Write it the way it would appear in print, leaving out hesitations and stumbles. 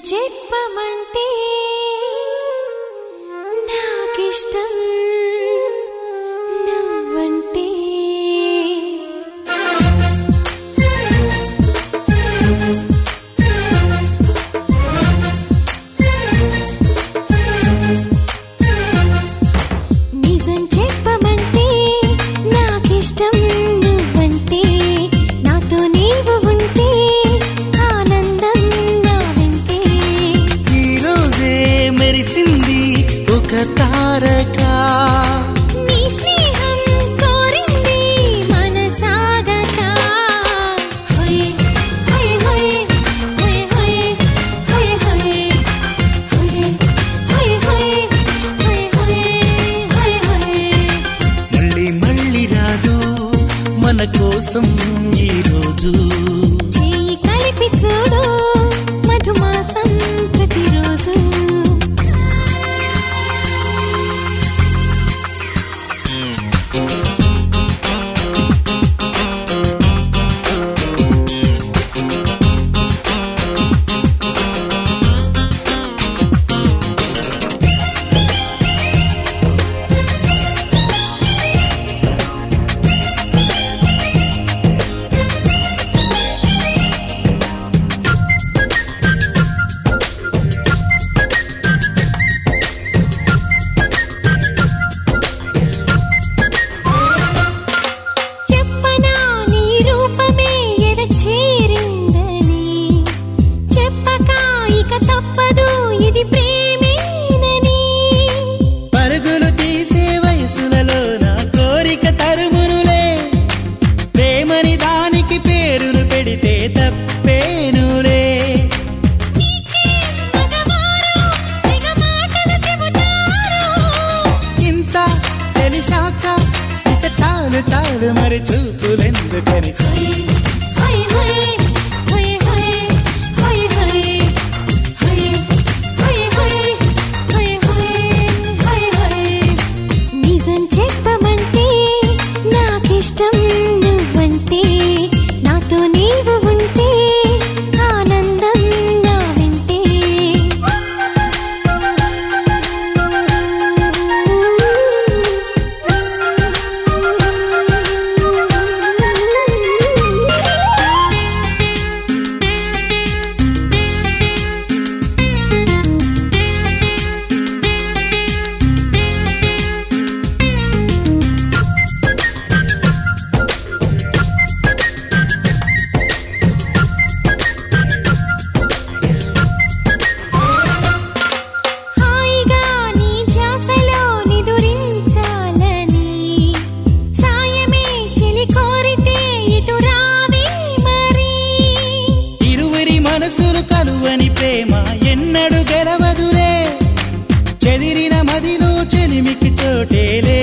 చెప్పమంటే నాకిష్టం నువ్వంటే నిజం చెప్పమంటే నాకిష్టం నువ్వంటే నాతో నీవు ఉంటే ఆనందం నా వెంటే ఈరోజే మెరిసింది ఒక తారక నీ స్నేహం కోరింది మనసాగక హోయ్ హోయ్ హోయ్ హోయ్ హోయ్ హోయ్ హోయ్ హోయ్ హోయ్ హోయ్ హోయ్ హోయ్ మళ్ళీ మళ్ళీ రాదు మన కోసం ఈ రోజు చేయి కలిపి చూడు మధుమాసం ప్రతిరోజు చెప్పనా నీ రూపమే ఎద చేరిందని చెప్పక ఇక తప్పదు ఇది ప్రేమేనని పరుగులు తీసే వయసులలో నా కోరిక తరుమునులే ప్రేమని దానికి పేరును పెడితే తప్పేనులే నీకే మగవారు తెగ మాటలు చెబుతారు ఇంత తెలిసాక ఇక చాలు చాలు మరి చూపులెందుకని హోయ్ హోయ్ హోయ్ హోయ్ హోయ్ హోయ్ హోయ్ హోయ్ హోయ్ హోయ్ హోయ్ నిజం చెప్పమంటే నాకిష్టం నువ్వంటే నాతో నీవు ఉంటే ఆనందం నా వెంటే హాయిగా నీ ధ్యాసలో నిదురించాలని సాయమే చెలి కోరితే ఇటు రావే మరి ఇరువురి మనసులు కలువని ప్రేమ ఎన్నడు గెలవదులే చెదిరిన మదిలో చెలిమికి చోటేలే